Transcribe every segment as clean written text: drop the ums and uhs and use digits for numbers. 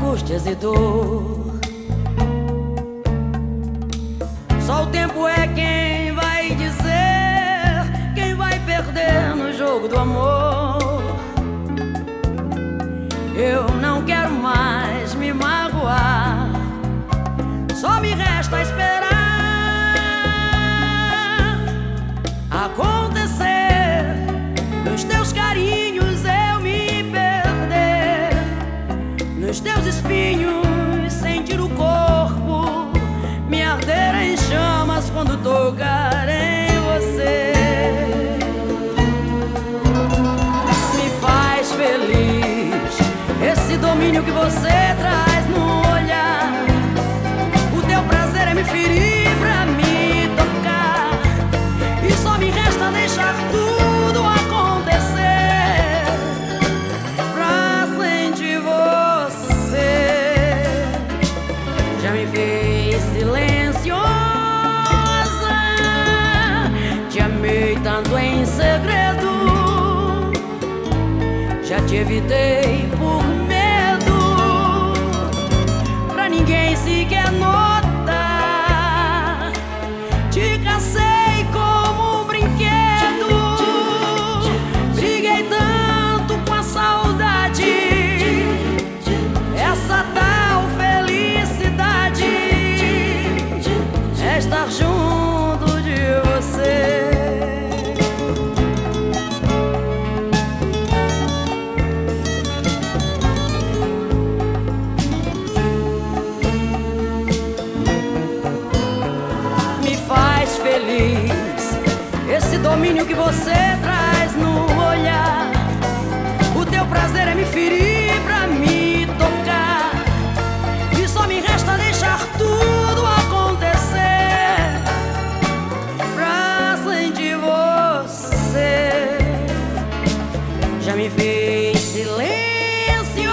angústias e dor. Só o tempo é quem vai dizer quem vai perder no jogo do amor. Eu não quero mais me magoar, só me resta esperar acontecer, nos teus carinhos eu me perder, nos teus espinhos sentir o corpo me arder em chamas quando tocar em você. Me faz feliz esse domínio que você traz no olhar. O teu prazer é me ferir pra me tocar, e só me resta deixar tudo acontecer pra sentir você. Já me fez silenciosa, te amei tanto em segredo, já te evitei por medo, pra ninguém sequer notar. Te cacei como um brinquedo, briguei tanto com a saudade, essa tal felicidade é estar junto de você. Feliz esse domínio que você traz no olhar. O teu prazer é me ferir pra me tocar, e só me resta deixar tudo acontecer pra sentir você. Já me fez silenciosa,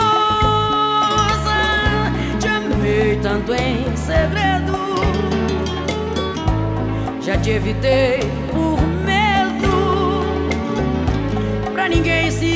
te amei tanto em segredo, já te evitei por medo, pra ninguém se